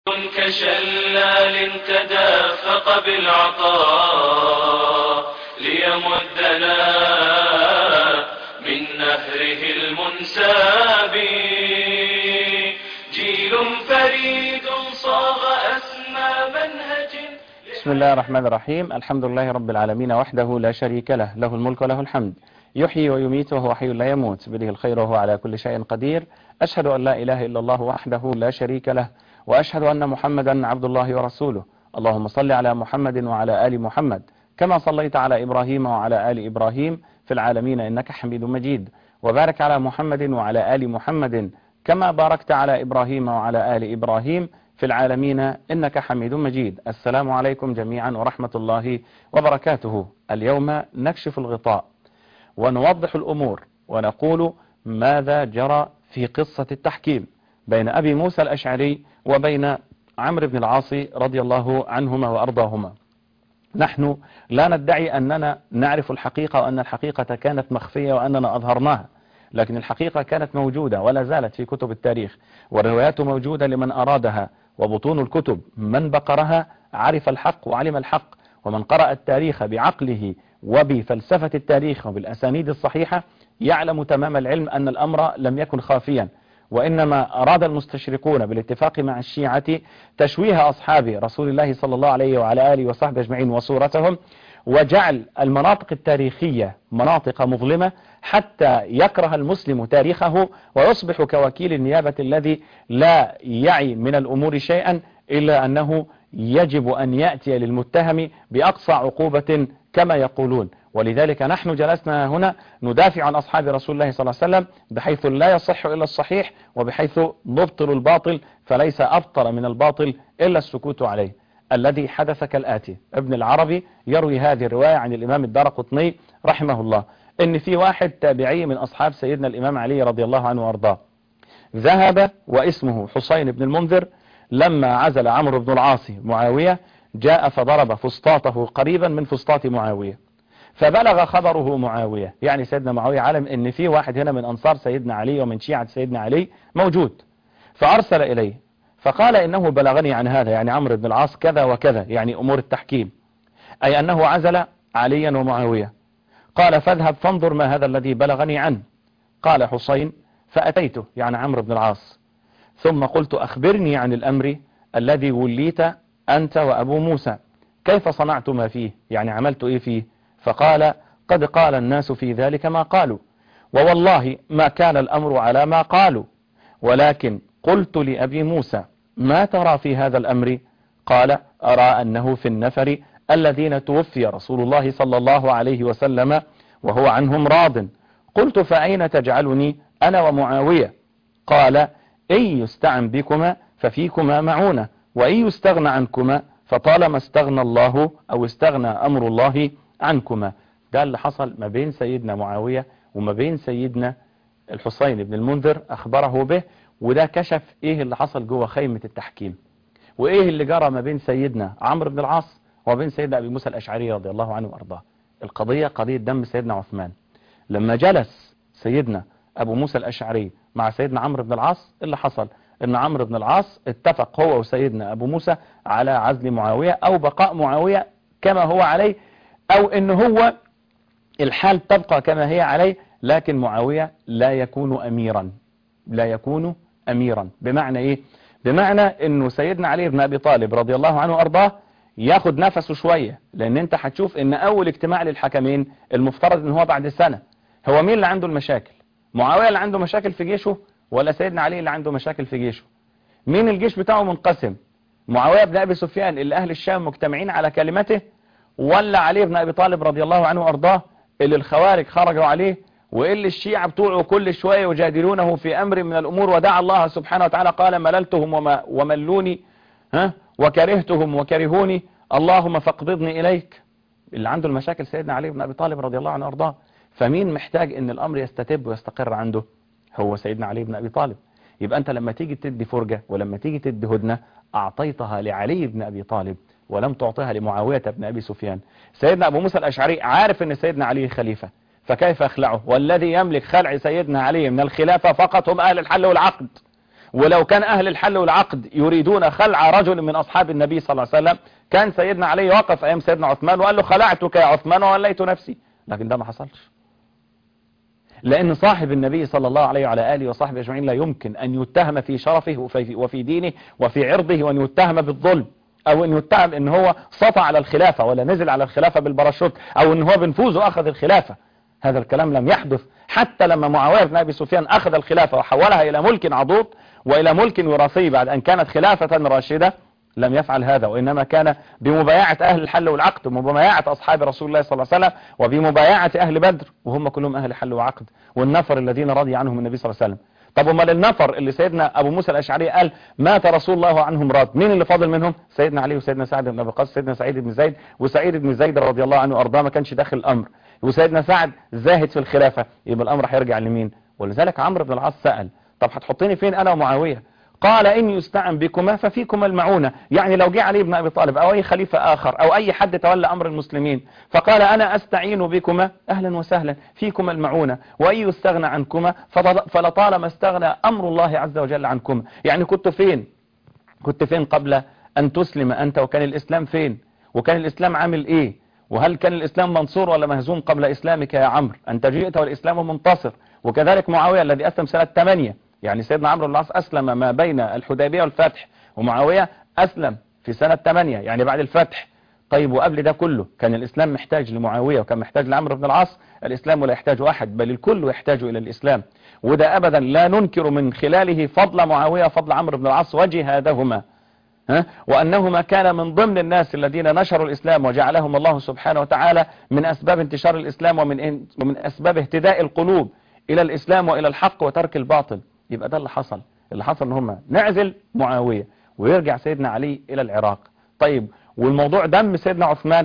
كشلال تدافق بالعطاء ليمدنا من نهره المنساب. جيل فريد صاغ أسمى منهج. بسم الله الرحمن الرحيم. الحمد لله رب العالمين وحده لا شريك له، له الملك وله الحمد، يحيي ويميت وهو حي لا يموت، بيده الخير وهو على كل شيء قدير. أشهد أن لا إله إلا الله وحده لا شريك له، وأشهد أن محمدا عبد الله ورسوله. اللهم صل على محمد وعلى آل محمد كما صليت على إبراهيم وعلى آل إبراهيم في العالمين إنك حميد مجيد، وبارك على محمد وعلى آل محمد كما باركت على إبراهيم وعلى آل إبراهيم في العالمين إنك حميد مجيد. السلام عليكم جميعا ورحمة الله وبركاته. اليوم نكشف الغطاء ونوضح الأمور ونقول ماذا جرى في قصة التحكيم بين أبي موسى الأشعري وبين عمرو بن العاص رضي الله عنهما وأرضاهما. نحن لا ندعي أننا نعرف الحقيقة وأن الحقيقة كانت مخفية وأننا أظهرناها، لكن الحقيقة كانت موجودة ولا زالت في كتب التاريخ، والروايات موجودة لمن أرادها، وبطون الكتب من بقرها عرف الحق وعلم الحق، ومن قرأ التاريخ بعقله وبفلسفة التاريخ وبالأسانيد الصحيحة يعلم تمام العلم أن الأمر لم يكن خافيا، وإنما أراد المستشرقون بالاتفاق مع الشيعة تشويه أصحاب رسول الله صلى الله عليه وعلى آله وصحبه أجمعين وصورتهم، وجعل المناطق التاريخية مناطق مظلمة حتى يكره المسلم تاريخه ويصبح كوكيل النيابة الذي لا يعي من الأمور شيئا إلا أنه يجب أن يأتي للمتهم بأقصى عقوبة كما يقولون. ولذلك نحن جلسنا هنا ندافع عن أصحاب رسول الله صلى الله عليه وسلم بحيث لا يصح إلا الصحيح، وبحيث نبطل الباطل، فليس أبطل من الباطل إلا السكوت عليه. الذي حدث كالآتي: ابن العربي يروي هذه الرواية عن الإمام الدارقطني رحمه الله إن في واحد تابعي من أصحاب سيدنا الإمام علي رضي الله عنه وأرضاه ذهب واسمه حسين بن المنذر، لما عزل عمرو بن العاص معاوية جاء فضرب فسطاطه قريبا من فسطاط معاوية، فبلغ خبره معاوية، يعني سيدنا معاوية علم ان في واحد هنا من انصار سيدنا علي ومن شيعة سيدنا علي موجود، فارسل اليه فقال انه بلغني عن هذا، يعني عمرو بن العاص كذا وكذا، يعني امور التحكيم، اي انه عزل عليا ومعاوية. قال فاذهب فانظر ما هذا الذي بلغني عنه. قال حسين فأتيته، يعني عمرو بن العاص، ثم قلت أخبرني عن الأمر الذي وليت أنت وأبو موسى، كيف صنعتما فيه، يعني عملت إيه فيه؟ فقال قد قال الناس في ذلك ما قالوا، ووالله ما كان الأمر على ما قالوا، ولكن قلت لأبي موسى ما ترى في هذا الأمر؟ قال أرى أنه في النفر الذين توفي رسول الله صلى الله عليه وسلم وهو عنهم راض. قلت فأين تجعلني أنا ومعاوية؟ قال إن يستعن بكما ففيكما معونة، وإن يستغنى عنكما فطالما استغنى الله أو استغنى أمر الله عنكما. ده اللي حصل ما بين سيدنا معاوية وما بين سيدنا الحسين بن المنذر أخبره به، وده كشف إيه اللي حصل جوه خيمة التحكيم، وإيه اللي جرى ما بين سيدنا عمرو بن العاص وبين سيدنا أبي موسى الأشعري رضي الله عنه وأرضاه. القضية قضية دم سيدنا عثمان. لما جلس سيدنا أبو موسى الأشعري مع سيدنا عمرو بن العاص، اللي حصل إن عمرو بن العاص اتفق هو وسيدنا أبو موسى على عزل معاوية أو بقاء معاوية كما هو عليه، أو إن هو الحال تبقى كما هي عليه، لكن معاوية لا يكون أميرا، لا يكون أميرا. بمعنى إيه؟ بمعنى إنه سيدنا علي بن أبي طالب رضي الله عنه وأرضاه ياخد نفسه شوية، لأن أنت هتشوف إن أول اجتماع للحكمين المفترض إن هو بعد سنة. هو مين اللي عنده المشاكل؟ معاوية اللي عنده مشاكل في جيشه ولا سيدنا علي اللي عنده مشاكل في جيشه؟ مين الجيش بتاعه منقسم؟ معاوية بن أبي سفيان اللي أهل الشام مجتمعين على كلمته، ولا علي بن أبي طالب رضي الله عنه وأرضاه اللي الخوارج خرجوا عليه، واللي الشيعة بتوعه كل شوية يجادلونه في أمر من الأمور، ودعا الله سبحانه وتعالى قال مللتهم وملوني وكرهتهم وكرهوني اللهم فاقبضني إليك. اللي عنده المشاكل سيدنا علي بن أبي طالب رضي الله عنه وأرضاه. فمين محتاج ان الامر يستتب ويستقر عنده؟ هو سيدنا علي بن ابي طالب. يبقى انت لما تيجي تدي فرجة ولما تيجي تدي هدنة اعطيتها لعلي بن ابي طالب ولم تعطيها لمعاوية بن ابي سفيان. سيدنا ابو موسى الاشعري عارف ان سيدنا علي خليفة، فكيف يخلعه؟ والذي يملك خلع سيدنا علي من الخلافة فقط هم اهل الحل والعقد، ولو كان أهل الحل والعقد يريدون خلع رجل من أصحاب النبي صلى الله عليه وسلم كان سيدنا علي وقف أيام سيدنا عثمان وقال له خلعتك يا عثمان ووليت نفسي، لكن ده ما حصلش، لأن صاحب النبي صلى الله عليه وعلى آله وصحبه أجمعين لا يمكن أن يتهم في شرفه وفي دينه وفي عرضه، وأن يتهم بالظلم، أو أن يتهم أن هو سطى على الخلافة ولا نزل على الخلافة بالباراشوت، أو أن هو بنفوذه أخذ الخلافة. هذا الكلام لم يحدث حتى لما معاوية بن أبي سفيان أخذ الخلافة وحولها إلى ملك عضوض وإلى ملك وراثي بعد أن كانت خلافة راشدة، لم يفعل هذا، وإنما كان بمبايعة أهل الحل والعقد ومبايعة أصحاب رسول الله صلى الله عليه وسلم وبمبايعة أهل بدر، وهم كلهم أهل حل وعقد، والنفر الذين رضي عنهم النبي صلى الله عليه وسلم. طب امال النفر اللي سيدنا أبو موسى الأشعري قال مات رسول الله عنهم راض، مين اللي فاضل منهم؟ سيدنا علي وسيدنا سعد بن أبي وقاص، سيدنا سعيد بن زيد، وسعيد بن زيد رضي الله عنه وأرضاه ما كانش داخل الأمر، وسيدنا سعد زاهد في الخلافة، يبقى الأمر هيرجع لمين؟ ولذلك عمرو بن العاص سأل طب هتحطيني فين أنا ومعاوية؟ قال إن يستعن بكما ففيكما المعونة، يعني لو جه علي بن أبي طالب أو أي خليفة آخر أو أي حد تولى أمر المسلمين فقال أنا أستعين بكما أهلا وسهلا فيكما المعونة، وإن يستغنى عنكما فلطالما استغنى أمر الله عز وجل عنكما. يعني كنت فين قبل أن تسلم أنت؟ وكان الإسلام فين؟ وكان الإسلام عامل إيه؟ وهل كان الإسلام منصور ولا مهزوم قبل إسلامك يا عمرو؟ أنت جئت والإسلام منتصر. وكذلك معاوية الذي أسلم سنة 8، يعني سيدنا عمرو بن العاص أسلم ما بين الحديبية والفتح، ومعاوية أسلم في سنة 8 يعني بعد الفتح. طيب وقبل ده كله كان الإسلام محتاج لمعاوية وكان محتاج لعمرو بن العاص؟ الإسلام ولا يحتاج أحد، بل الكل يحتاج إلى الإسلام، وده أبدا لا ننكر من خلاله فضل معاوية وفضل عمرو بن العاص وجهادهما، وأنهما كان من ضمن الناس الذين نشروا الإسلام وجعلهم الله سبحانه وتعالى من أسباب انتشار الإسلام ومن أسباب اهتداء القلوب إلى الإسلام وإلى الحق وترك الباطل. يبقى ده اللي حصل ان هم نعزل معاوية ويرجع سيدنا علي إلى العراق. طيب والموضوع دم سيدنا عثمان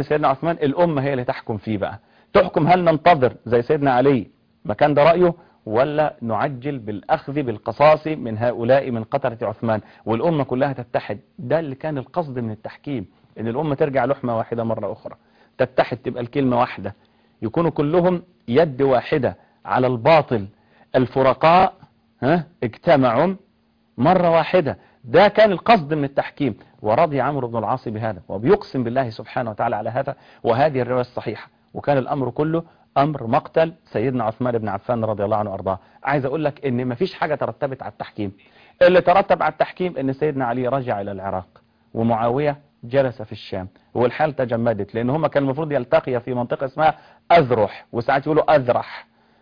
الأمة هي اللي تحكم فيه بقى، تحكم هل ننتظر زي سيدنا علي ما كان ده رأيه، ولا نعجل بالأخذ بالقصاص من هؤلاء من قتلة عثمان والأمة كلها تتحد. ده اللي كان القصد من التحكيم، ان الأمة ترجع لحمة واحدة مرة أخرى، تتحد، تبقى الكلمة واحدة، يكونوا كلهم يد واحدة على الباطل. الفرقاء اجتمعوا مرة واحدة، ده كان القصد من التحكيم. ورضي عمرو بن العاص بهذا وبيقسم بالله سبحانه وتعالى على هذا، وهذه الرواية الصحيحة. وكان الأمر كله أمر مقتل سيدنا عثمان بن عفان رضي الله عنه وأرضاه. عايز أقول لك إن مفيش حاجة ترتبت على التحكيم، اللي ترتب على التحكيم إن سيدنا علي رجع إلى العراق ومعاوية جلس في الشام، والحال تجمدت لأن هما كان المفروض يلتقي في منطقة اسمها أذرح، وساعات يقولوا أذرح،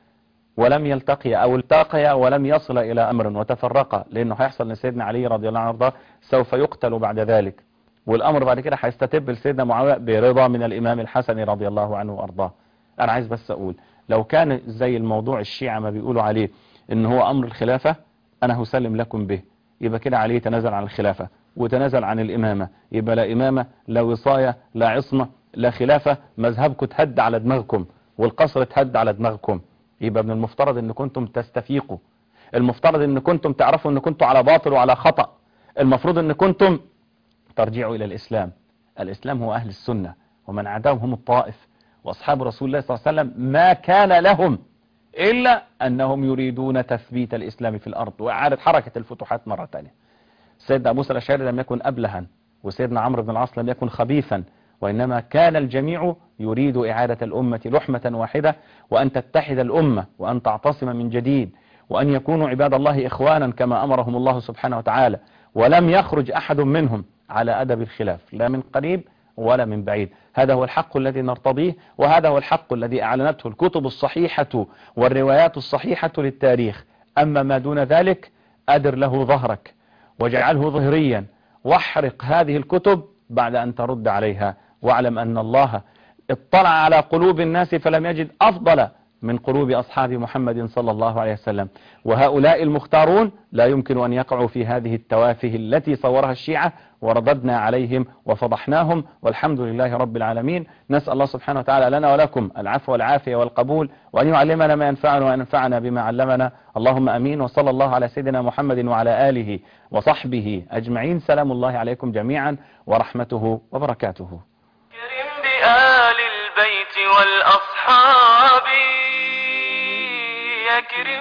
ولم يلتقي أو التقيا ولم يصل إلى أمر وتفرقا، لأنه هيحصل لسيدنا علي رضي الله عنه وارضاه سوف يقتل بعد ذلك، والأمر بعد كده هيستتب لسيدنا معاوية برضا من الإمام الحسن رضي الله عنه وارضاه. أنا عايز بس أقول لو كان زي الموضوع الشيعة ما بيقولوا عليه إن هو أمر الخلافة، أنا هسلم لكم به، يبقى كده عليه تنازل عن الخلافة وتنازل عن الإمامة، يبقى لا إمامة لا وصاية لا عصمة لا خلافة، مذهبكم تهد على دماغكم والقصر تهد على دماغكم. يبقى من المفترض ان كنتم تستفيقوا، المفترض ان كنتم تعرفوا ان كنتم على باطل وعلى خطأ، المفروض ان كنتم ترجعوا الى الاسلام. الاسلام هو اهل السنة، ومن عداهم هم الطائف، واصحاب رسول الله صلى الله عليه وسلم ما كان لهم الا انهم يريدون تثبيت الاسلام في الارض واعادة حركة الفتوحات مرة ثانية. سيدنا ابو موسى الاشعري لم يكن ابلها، وسيدنا عمرو بن العاص لم يكن خبيثا، وإنما كان الجميع يريد إعادة الأمة لحمة واحدة، وأن تتحد الأمة وأن تعتصم من جديد، وأن يكونوا عباد الله إخوانا كما أمرهم الله سبحانه وتعالى، ولم يخرج أحد منهم على أدب الخلاف لا من قريب ولا من بعيد. هذا هو الحق الذي نرتضيه، وهذا هو الحق الذي أعلنته الكتب الصحيحة والروايات الصحيحة للتاريخ. أما ما دون ذلك أدر له ظهرك واجعله ظهريا، واحرق هذه الكتب بعد أن ترد عليها، واعلم أن الله اطلع على قلوب الناس فلم يجد أفضل من قلوب أصحاب محمد صلى الله عليه وسلم، وهؤلاء المختارون لا يمكن أن يقعوا في هذه التوافه التي صورها الشيعة، ورددنا عليهم وفضحناهم، والحمد لله رب العالمين. نسأل الله سبحانه وتعالى لنا ولكم العفو والعافية والقبول، وأن يعلمنا ما ينفعنا وينفعنا بما علمنا، اللهم أمين. وصلى الله على سيدنا محمد وعلى آله وصحبه أجمعين. سلام الله عليكم جميعا ورحمته وبركاته. كرم بآل البيت والأصحاب، يكرم بآل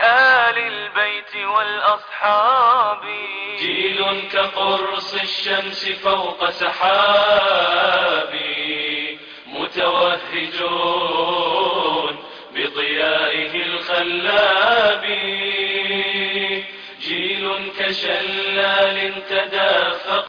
بآل البيت والأصحاب. جيل كقرص الشمس فوق سحاب، متوهجون بضيائه الخلاب. جيل كشلال تدافق